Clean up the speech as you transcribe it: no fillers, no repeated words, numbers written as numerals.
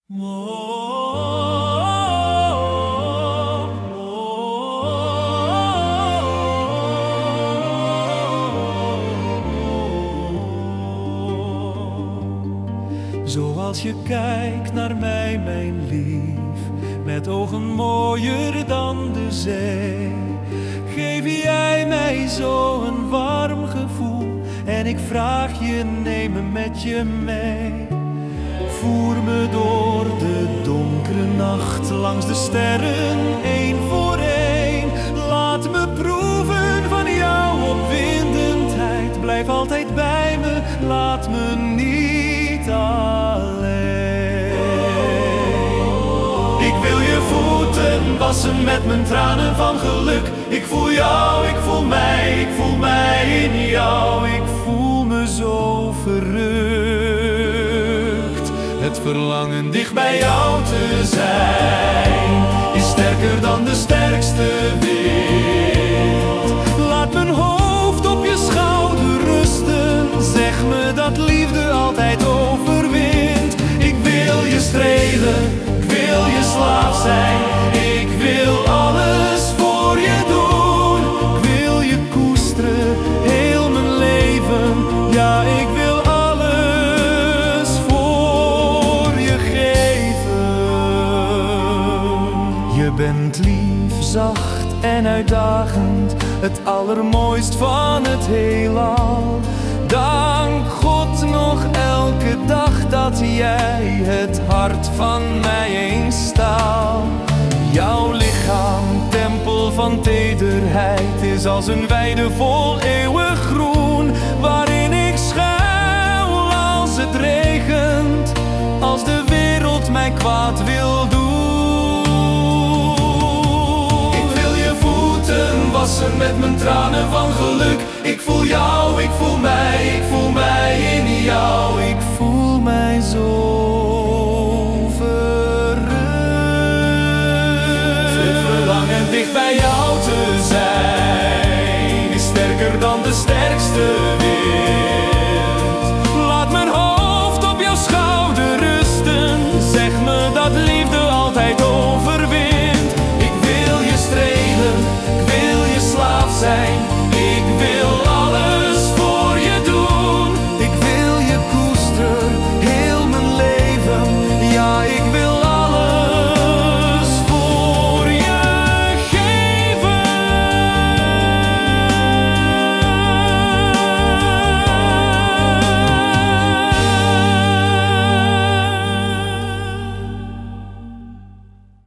Zoals je kijkt naar mij, mijn lief, met ogen mooier dan de zee, geef jij mij zo een warm gevoel. En ik vraag je, neem me met je mee. Voer me door de donkere nacht, langs de sterren, één voor één. Laat me proeven van jouw opwindendheid. Blijf altijd bij me, laat me niet alleen. Ik wil je voeten wassen met mijn tranen van geluk. Ik voel jou, ik voel mij in jou. Ik voel me zo verrukt. Het verlangen dicht bij jou te zijn is sterker dan de sterkste wind. Laat mijn hoofd op je schouder rusten. Zeg me dat liefde altijd overwint. Ik wil je strelen, ik wil je slaaf zijn. Ik wil alles voor je doen. Ik wil je koesteren, heel mijn leven. Ja, ik wil alles voor je geven. Je bent lief, zacht en uitdagend, het allermooist van het heelal. Dank God nog elke dag dat jij het hart van mij eens staal. Jouw lichaam, tempel van tederheid, is als een weide vol eeuwig groen, waarin ik schuil als het regent, als de wereld mij kwaad wil doen. Ik wil je voeten wassen met mijn tranen van geluk. Ik voel jou, ik voel mij in jou. Ik voel mij zo